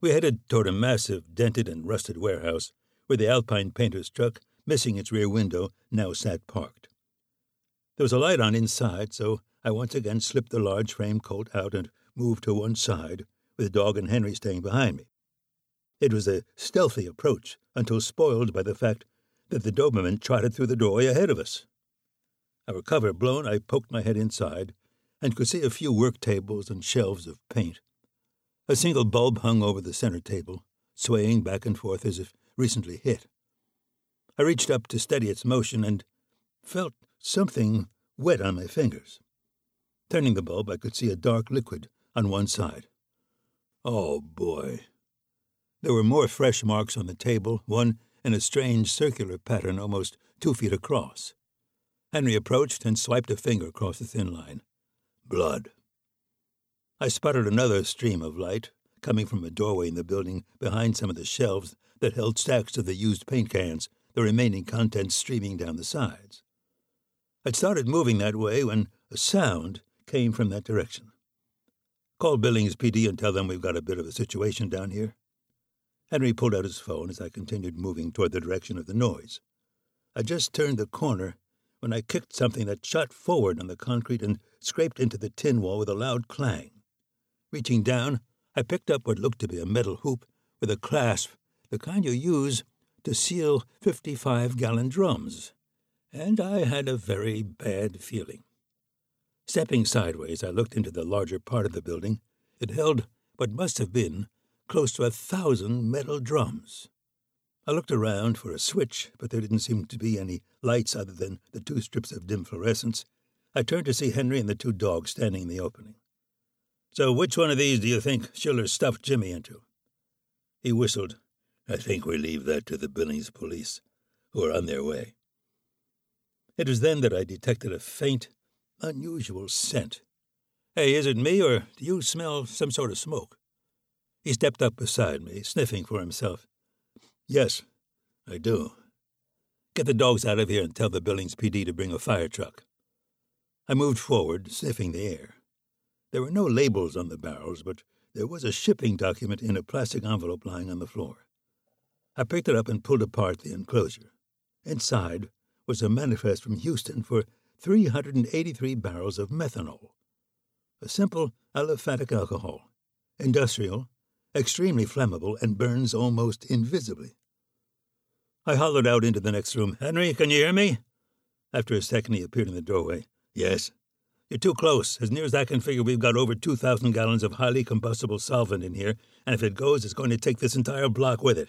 We headed toward a massive, dented and rusted warehouse where the Alpine painter's truck, missing its rear window, now sat parked. There was a light on inside, so I once again slipped the large frame coat out and moved to one side, with Dog and Henry staying behind me. It was a stealthy approach until spoiled by the fact that the Doberman trotted through the doorway ahead of us. Our cover blown, I poked my head inside and could see a few work tables and shelves of paint. A single bulb hung over the center table, swaying back and forth as if recently hit. I reached up to steady its motion and felt something wet on my fingers. Turning the bulb, I could see a dark liquid on one side. Oh, boy. There were more fresh marks on the table, one in a strange circular pattern almost 2 feet across. Henry approached and swiped a finger across the thin line. Blood. I spotted another stream of light coming from a doorway in the building behind some of the shelves that held stacks of the used paint cans, the remaining contents streaming down the sides. I'd started moving that way when a sound came from that direction. Call Billings PD and tell them we've got a bit of a situation down here. Henry pulled out his phone as I continued moving toward the direction of the noise. I just turned the corner when I kicked something that shot forward on the concrete and scraped into the tin wall with a loud clang. Reaching down, I picked up what looked to be a metal hoop with a clasp, the kind you use to seal 55-gallon drums, and I had a very bad feeling. Stepping sideways, I looked into the larger part of the building. It held what must have been close to 1,000 metal drums. I looked around for a switch, but there didn't seem to be any lights other than the 2 strips of dim fluorescence. I turned to see Henry and the 2 dogs standing in the opening. So which one of these do you think Schiller stuffed Jimmy into? He whistled. I think we leave that to the Billings police, who are on their way. It was then that I detected a faint, unusual scent. Hey, is it me, or do you smell some sort of smoke? He stepped up beside me, sniffing for himself. Yes, I do. Get the dogs out of here and tell the Billings PD to bring a fire truck. I moved forward, sniffing the air. There were no labels on the barrels, but there was a shipping document in a plastic envelope lying on the floor. I picked it up and pulled apart the enclosure. Inside was a manifest from Houston for 383 barrels of methanol. A simple aliphatic alcohol, industrial, extremely flammable, and burns almost invisibly. I hollered out into the next room. Henry, can you hear me? After a second, he appeared in the doorway. Yes. You're too close. As near as I can figure, we've got over 2,000 gallons of highly combustible solvent in here, and if it goes, it's going to take this entire block with it.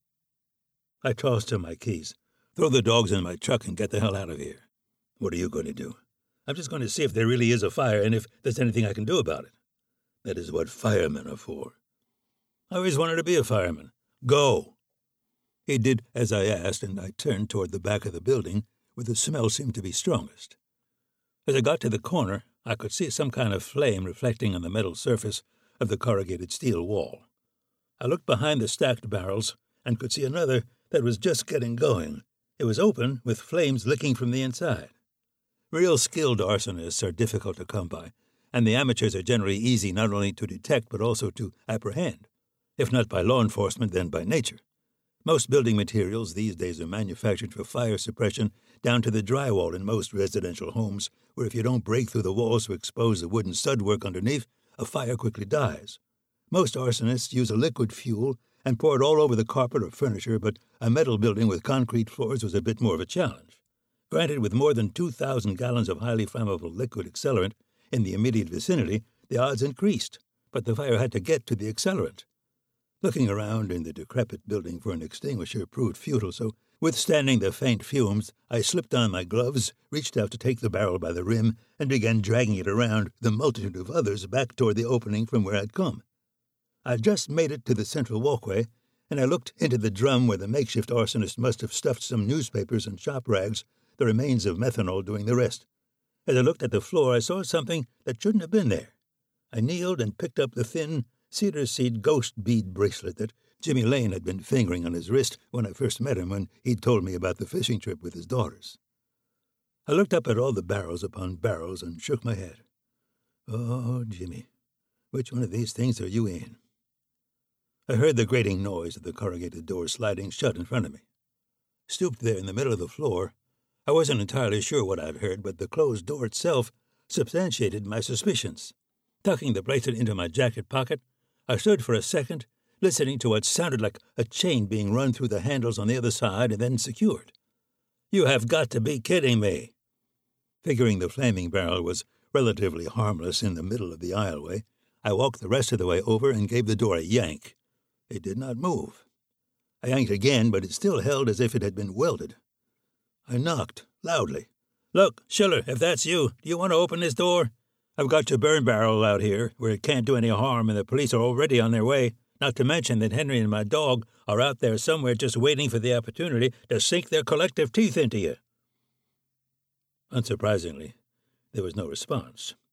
I tossed him my keys. Throw the dogs in my truck and get the hell out of here. What are you going to do? I'm just going to see if there really is a fire and if there's anything I can do about it. That is what firemen are for. I always wanted to be a fireman. Go. He did as I asked, and I turned toward the back of the building, where the smell seemed to be strongest. As I got to the corner, I could see some kind of flame reflecting on the metal surface of the corrugated steel wall. I looked behind the stacked barrels and could see another that was just getting going. It was open, with flames licking from the inside. Real skilled arsonists are difficult to come by, and the amateurs are generally easy not only to detect but also to apprehend. If not by law enforcement, then by nature. Most building materials these days are manufactured for fire suppression down to the drywall in most residential homes, where if you don't break through the walls to expose the wooden stud-work underneath, a fire quickly dies. Most arsonists use a liquid fuel and pour it all over the carpet or furniture, but a metal building with concrete floors was a bit more of a challenge. Granted, with more than 2,000 gallons of highly flammable liquid accelerant in the immediate vicinity, the odds increased, but the fire had to get to the accelerant. Looking around in the decrepit building for an extinguisher proved futile, so, withstanding the faint fumes, I slipped on my gloves, reached out to take the barrel by the rim, and began dragging it around the multitude of others back toward the opening from where I'd come. I'd just made it to the central walkway, and I looked into the drum where the makeshift arsonist must have stuffed some newspapers and shop rags, the remains of methanol doing the rest. As I looked at the floor, I saw something that shouldn't have been there. I kneeled and picked up the thin, cedar seed ghost bead bracelet that Jimmy Lane had been fingering on his wrist when I first met him when he'd told me about the fishing trip with his daughters. I looked up at all the barrels upon barrels and shook my head. Oh, Jimmy, which one of these things are you in? I heard the grating noise of the corrugated door sliding shut in front of me. Stooped there in the middle of the floor, I wasn't entirely sure what I'd heard, but the closed door itself substantiated my suspicions. Tucking the bracelet into my jacket pocket, I stood for a second, listening to what sounded like a chain being run through the handles on the other side and then secured. You have got to be kidding me. Figuring the flaming barrel was relatively harmless in the middle of the aisleway, I walked the rest of the way over and gave the door a yank. It did not move. I yanked again, but it still held as if it had been welded. I knocked, loudly. Look, Schiller, if that's you, do you want to open this door? I've got your burn barrel out here, where it can't do any harm, and the police are already on their way, not to mention that Henry and my dog are out there somewhere just waiting for the opportunity to sink their collective teeth into you. Unsurprisingly, there was no response.